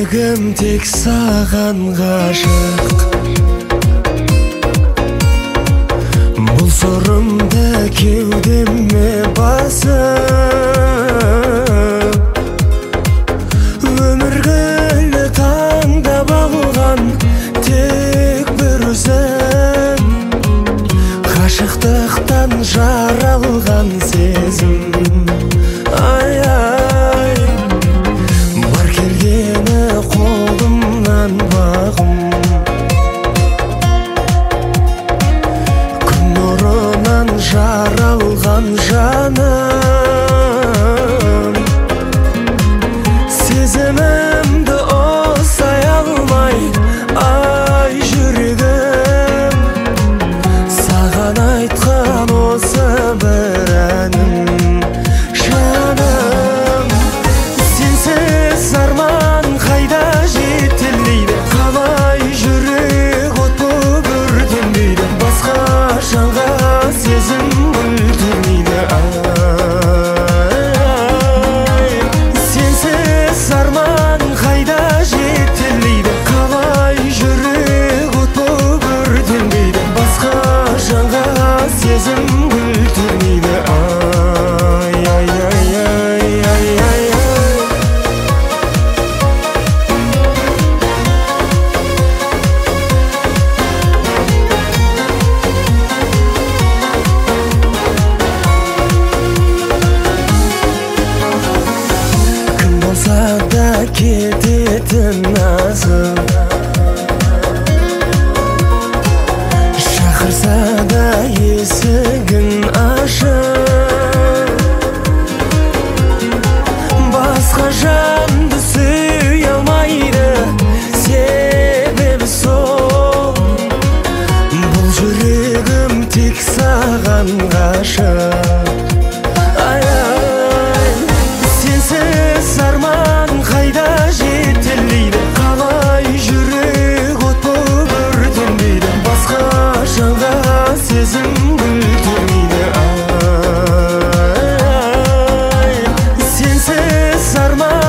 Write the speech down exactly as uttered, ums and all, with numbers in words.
жүрегім тек саған ғашық. Бұл сорымды кеудеме басып, өміргіні таңдап алған тек бір өзің. Ғашықтықтан жаралған сезім, ай-ай, бар келгені қолымнан бағым. Күн нұрынан жаралған жаным, сезімімді осай алмай, ай жүрегім, саған айтқан осы бір әнім. Жаным, сенсіз арман қайда жетелейді, қалай жүрек от боп өртенбейді, басқа жанға сезім өлтірмейді. Ай, сенсіз арман қайда жетелейді, қалай жүрек от боп өртенбейді, басқа жанға сезім өлтірмейді. Ай, ай, ай, ай, ай, ай, ай. Кім болса да кететін азып, шақырса да есігін ашып, басқа жанды сүйе алмайды, себебі сол. Бұл жүрегім тек саған ғашық. Ай-ай, сенсіз арман қайда жетелейді, қалай жүрек от боп өртенбейді, басқа жанға сезім өлтірмейді. Ай, сенсіз арман